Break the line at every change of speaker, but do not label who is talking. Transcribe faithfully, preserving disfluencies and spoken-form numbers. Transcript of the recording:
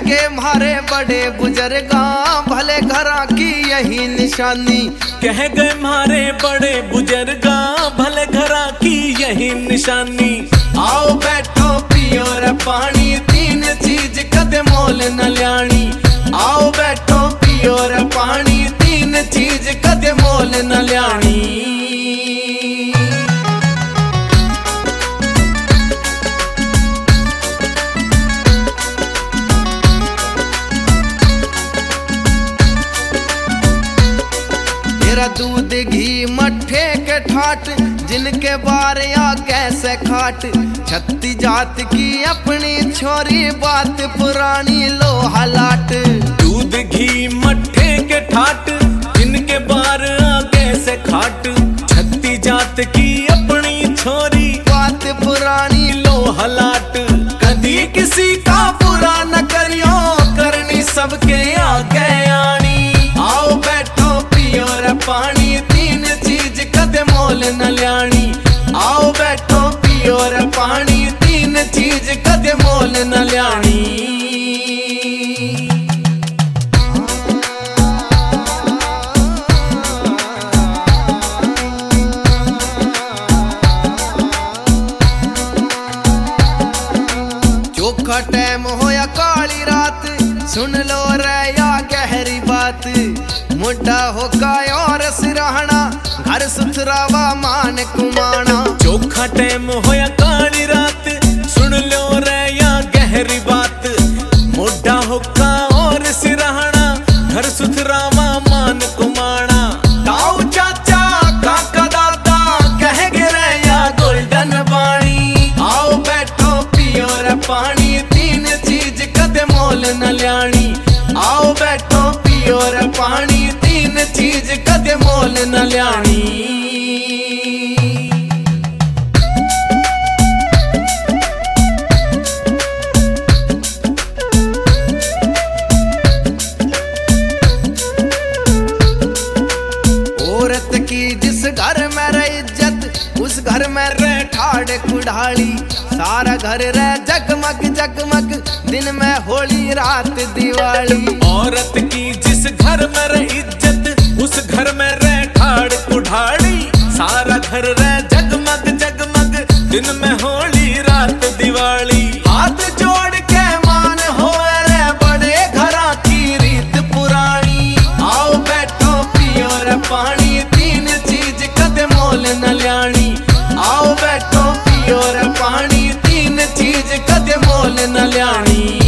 गए मारे बड़े बुजुर्गा भले घरा की यही निशानी।
कह गए मारे बड़े बुजुर्गा भले घरा की यही निशानी।
आओ बैठो पियो रे पानी तीन चीज कदे मोल न ल्याणी। आओ बैठो पियो रे पानी तीन चीज कदे मोल न ल्याणी। तेरा दूध घी मट्ठे के ठाट जिनके बार या कैसे खाट। छत्ती जात की अपनी छोरी बात पुरानी लोहा लाट।
दूध घी मट्ठे के ठाट जिनके बार कैसे खाट। छत्ती जात की अपनी छोरी
बात पुरानी
लोहा लाट।
कदी किसी का बुरा न करियो करनी सबके आगे आनी। आओ बैठो पियो रे पानी तीन चीज कदे मोल न ल्याणी। आओ बैठो पियो रे पानी तीन चीज कदे मोल न ल्याणी। चोखा टैम होया काली रात सुन लो रे या गहरी बात। मुड्डा होका और सिराहना घर सुथरावा मान कुमाना।
चोखा टैम होया काली रात सुन लो रे या गहरी बात। मुड्डा होका और सिराहना घर सुथरावा मान कुमाना।
ताऊ चाचा काका दादा कह गिरे या गोल्डन बाणी। आओ बैठो पियो रे पानी तीन चीज कदे मोल न ल्याणी। आओ बैठो पियो रे पानी तीन चीज कदे मोल न ल्याणी। औरत की जिस घर में रह इज्जत उस घर में रह ठाड़ कुढ़ाड़ी। सारा घर रह जगमग जगमग दिन में होली रात दिवाली।
औरत की जिस घर में रह इज्जत उस घर में रह ठाड़ कुढ़ाड़ी। सारा घर रह जगमग जगमग दिन में होली रात दिवाली।
हाथ जोड़ के मान हो रे बड़े घरा की रीत पुरानी। आओ बैठो पियो रे पानी तीन चीज कदे मोल न ल्याणी। आओ बैठो पियो रे पानी तीन चीज कदे मोल न ल्याणी।